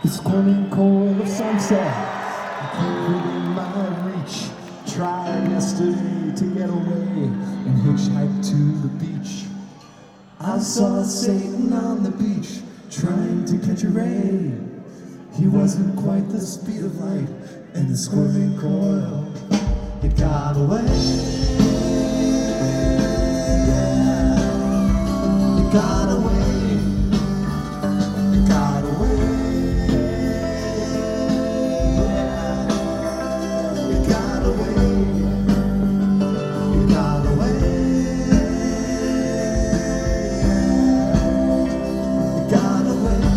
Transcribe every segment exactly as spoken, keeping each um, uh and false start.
The squirming coil of sunset within my reach. Tried yesterday to get away and hitchhike to the beach. I saw Satan on the beach trying to catch a ray. He wasn't quite the speed of light, and the squirming coil, it got away. Yeah, it got away. It got away. Yeah, it got away. It got away. It got away.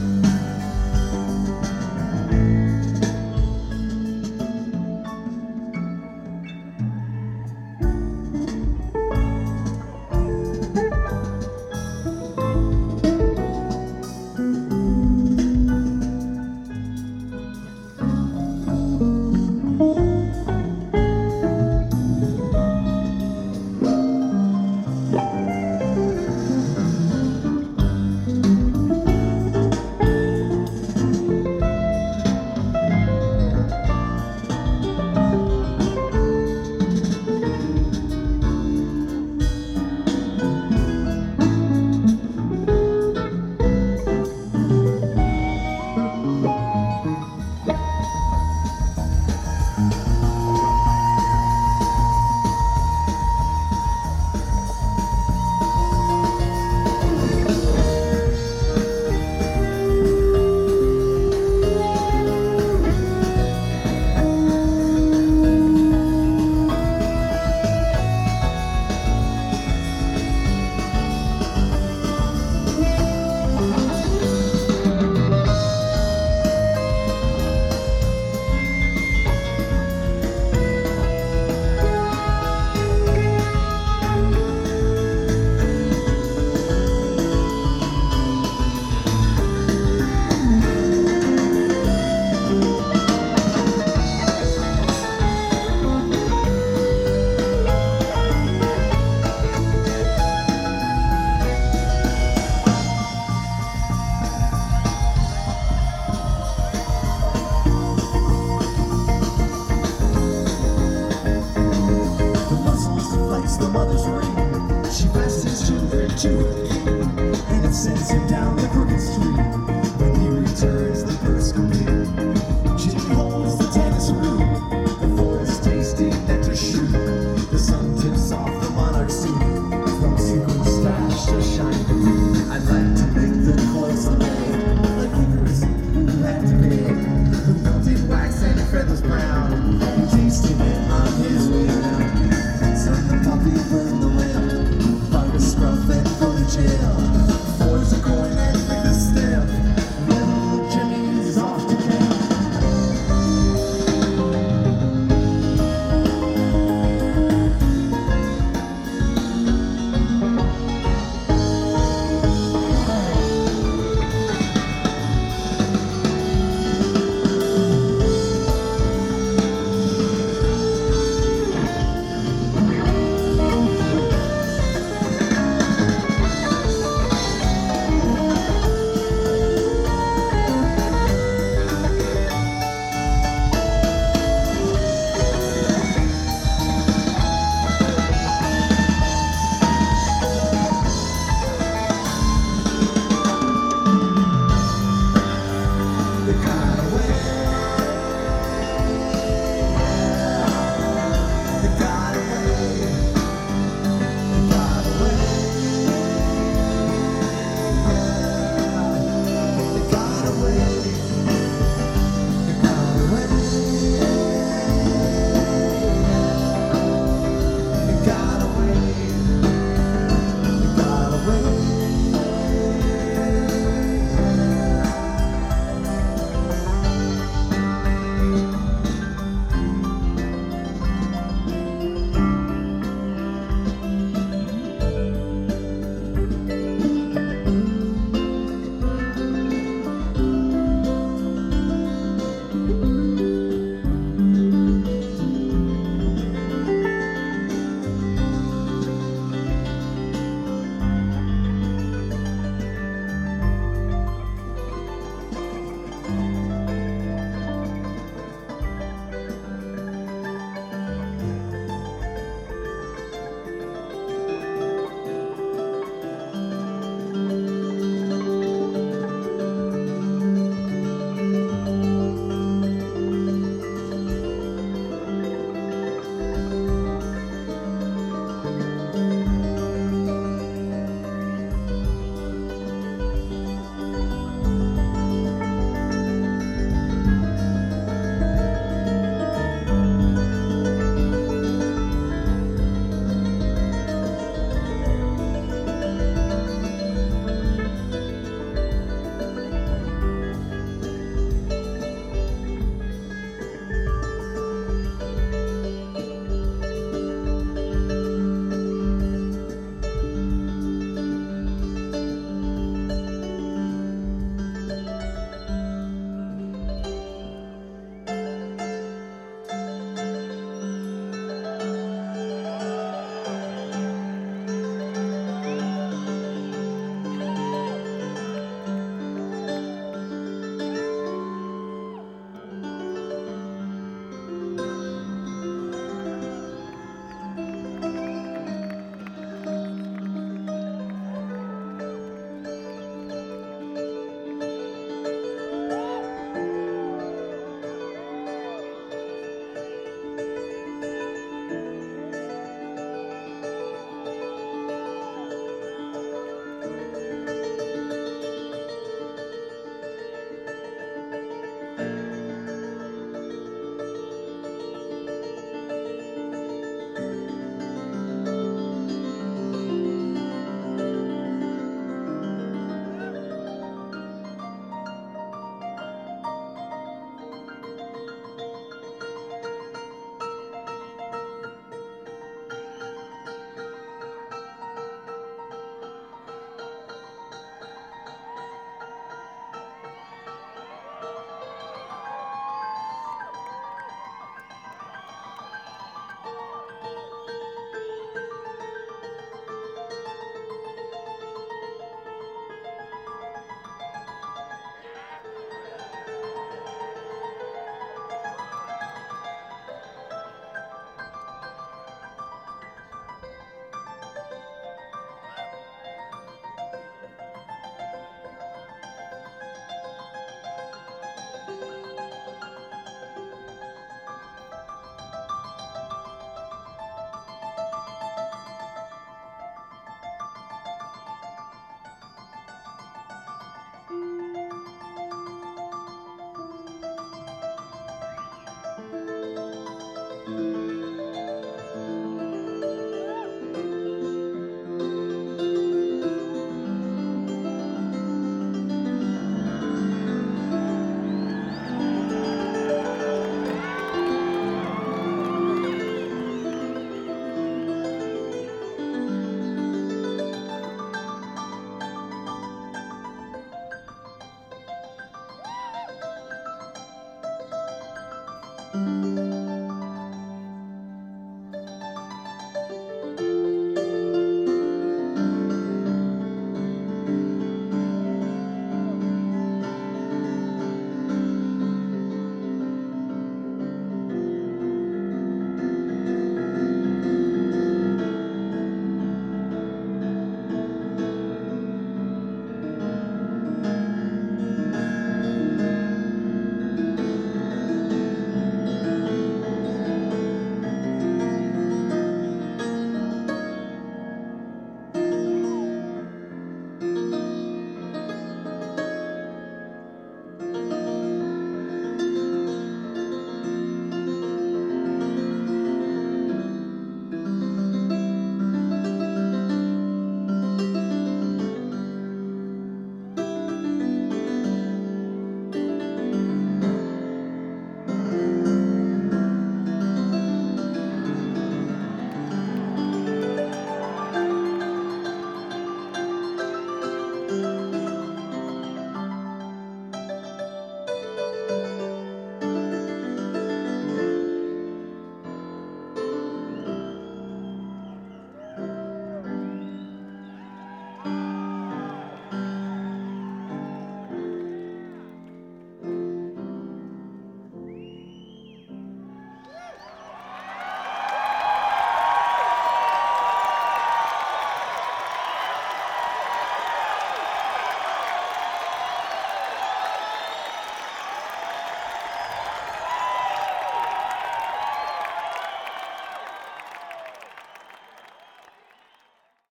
The mother's ring, she passes his children to her king, and it sends him down the crooked street. When he returns, the purse complete. Jimmy holds the tennis room, the forest tasting nectar shoot. The sun tips off the monarch suit, from sequin stash to shiny blue. I'd like to make the coils obey, like fingers who had to pay. With melted wax and feathers brown, tasting it on his way down. Son the puppy burn the lamp, bite a scruff and go to jail. Forge a coin and pick the stamp. Little Jimmy's off to camp.